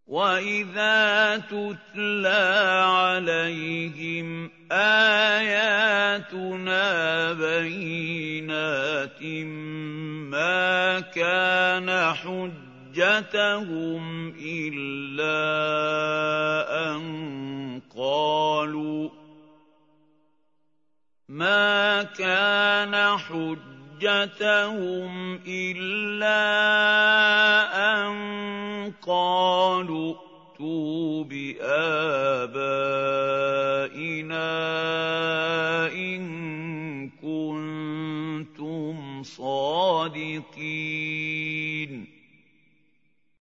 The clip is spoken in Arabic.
وَإِذَا تُتْلَىٰ عَلَيْهِمْ آيَاتُنَا بَيِّنَاتٍ مَّا كَانَ حُجَّتَهُمْ إِلَّا أَن قَالُوا ائْتُوا بِآبَائِنَا